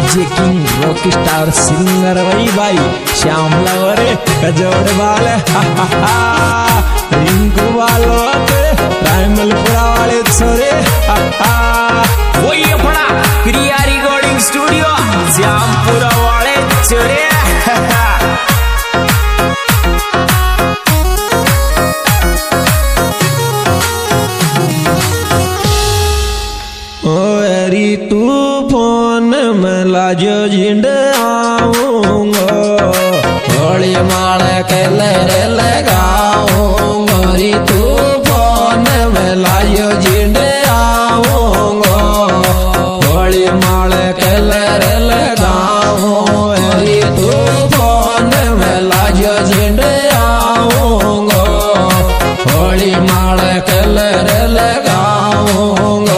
DJ king rock star singer वही भाई श्यामला वरे कजोड़ वाले रिंकू वालो रायमलपुरा वाले छोरे वही अपना क्रिया रिकॉर्डिंग स्टूडियो श्यामपुरा वाले छोरे। तू फोन में लाजो झिंड आऊंगा होली माले केले रे लगाऊंगा री तू फोन में लाजो झिंड आऊंगा होली माले केले रे लगाऊंगा री तू फोन में लाजो झिंड आऊंगा होली माले केले रे लगाऊंगा।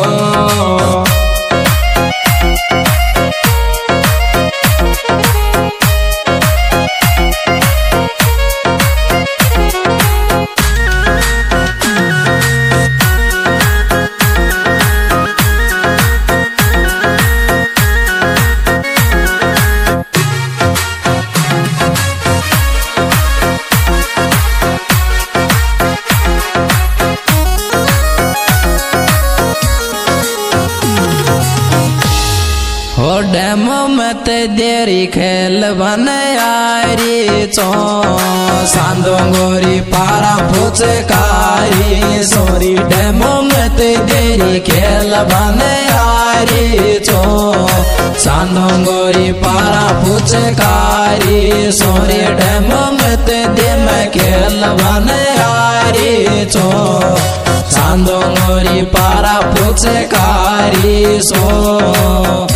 हो डेमो में ते देरी खेल बने आरी चो सांदो गोरी पारा फुचकारी सोरी डेमो में ते देरी खेल बने आरी चो सांदो गोरी पारा फुचकारी सोरी डेमो में ते दे में खेल बने आरी चो सांदो गोरी पारा फुचकारी सो।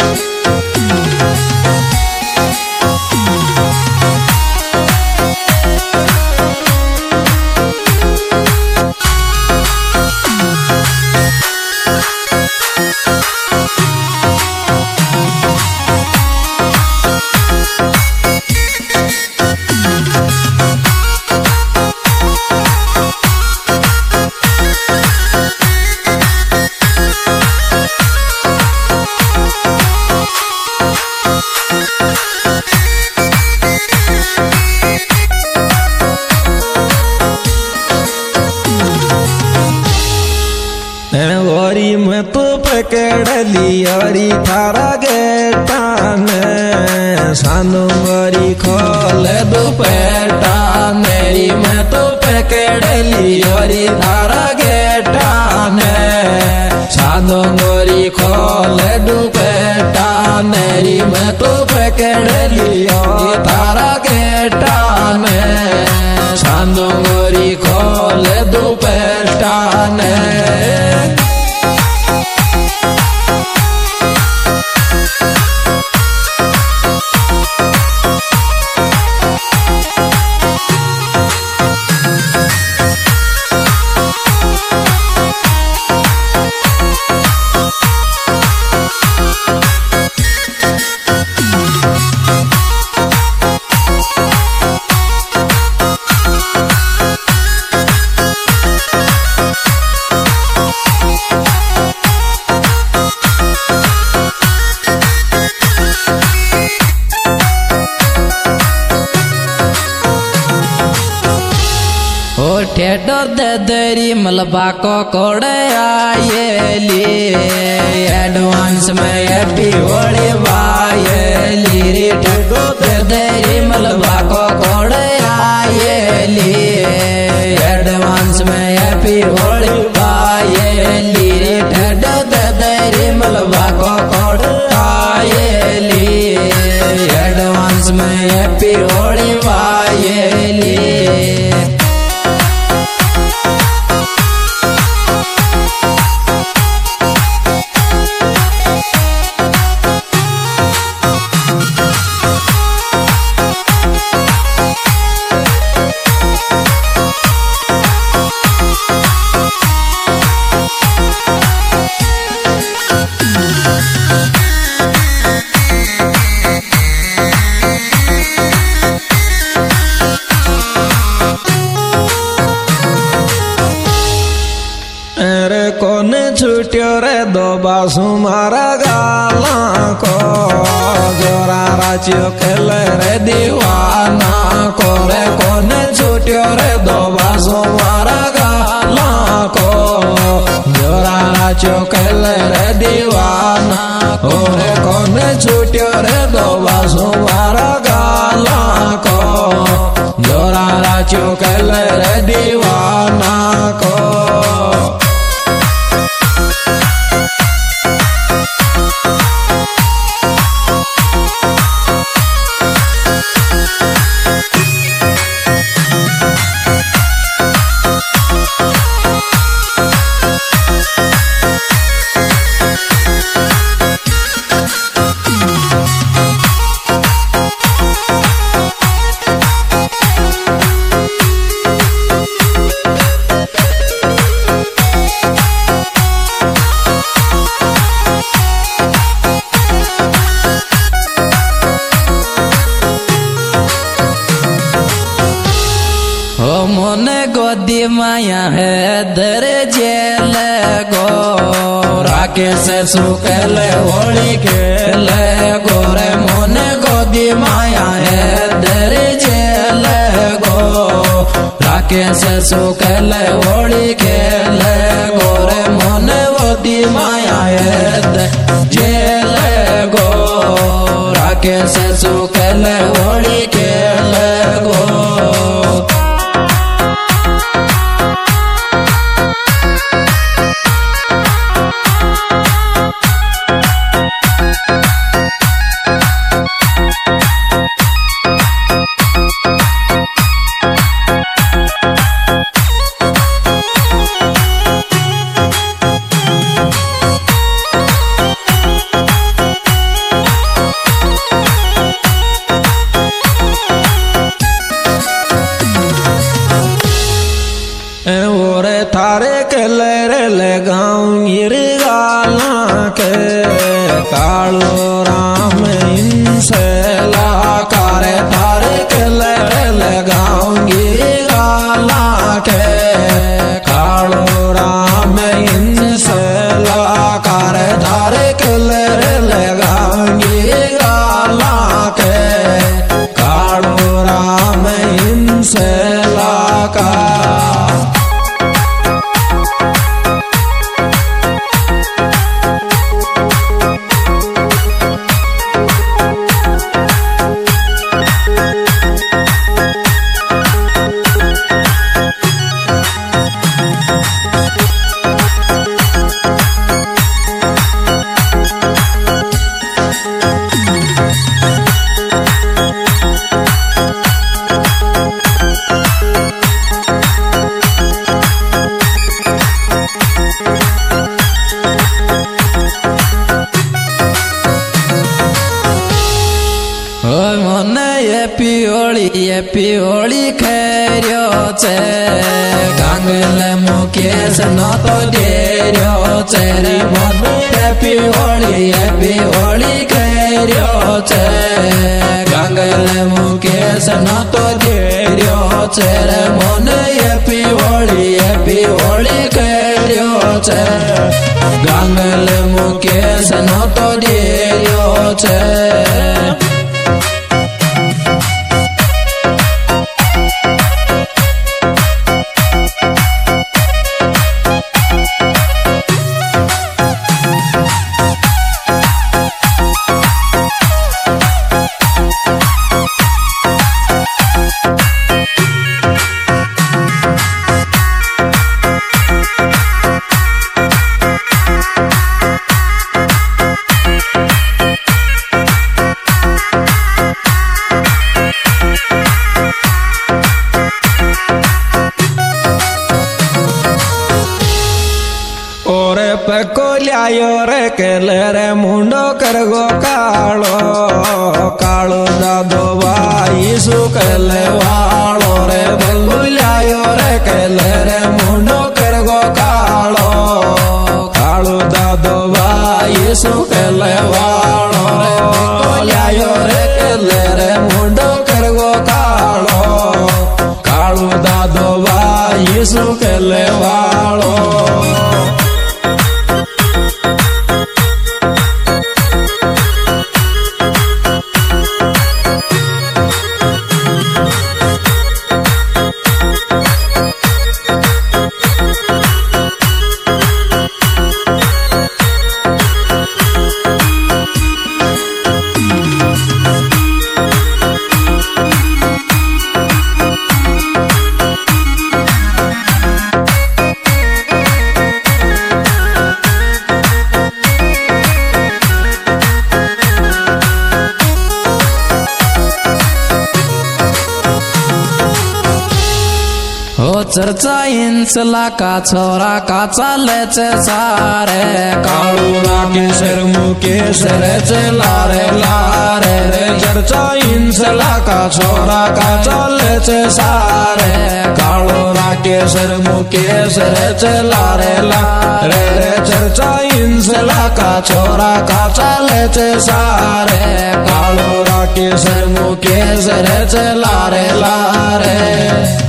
गोरी में तो पकड़ ली अरी थारा गेटा ने सानू गोरी खोल दुपट्टा मेरी में तो पकड़ ली अरी थारा गेटा ने सानू गोरी खोल दुपट्टा मेरी में तो पकड़ ली अरी थारा गेटा ने सानू गोरी खोल दुपट्टा ने। ठेडो दे दरी मलबा को कोड़े आयेली एडवांस में हैप्पी होली वायेली रे ठेडो दे दरी मलबा को कोड़े आयेली एडवांस में हैप्पी होली वायेली रे ठेडो दे दरी मलबा को कोड़े आयेली एडवांस में हैप्पी होली वायेली। छुट्यो रे दो बासु मारा गाला को राच्यो खेले रे दीवाना कोरे कोने छूट्यो रे दो बासो मारा गाला को जोरा राच्यो खेले रे दीवाना कोरे कोने छूट्यो रे दो बासो मारा गाला को जोरा राच्यो खेले रे दीवाना को मोने गोदी माया है दर जेल गो राकेश सुकल होली खेल गोरे मोने गोदी माया है दर जेल गो राकेश सुकल होली खेल गोरे मोने गोदी माया है जेल गो राकेश सुकल होली खेल गो थारे के ले गाँव गिरगाला के कालो राम इनसे लाकारे थारे के ले गाँव गिरगाला के कालो राम इनसे लाकारे थारे के ले गाँव गिरगाला के कालो राम इनसे लाका पियोली खेर्यो छे गांगले मुकेश न तो डेर्यो छे रे मने पियोली खेर्यो छे गांगले मुकेश न तो डेर्यो छे रे मने पियोली खेर्यो छे गांगले मुकेश न तो डेर्यो छे पको लियायो रे केले रे मुंडो करगो कालो कालो दादो भाई सुकले वालो रे बल्लू लियायो रे केले रे मुंडो करगो कालो कालो दादो भाई सुकले वालो रे बल्लू लियायो रे केले रे मुंडो करगो कालो कालो दादो भाई सुकले वालो चर्चा इंचला का छोरा का चालच सारे काळूरा केसर मुकेसर लारे लारे रे चर्चा इंचला का छोरा का चालच सारे काळूरा केसर मुकेसर लारे लारे रे चर्चा इंचला का छोरा का चालच सारे काळूरा केसर मुकेसर लारे लारे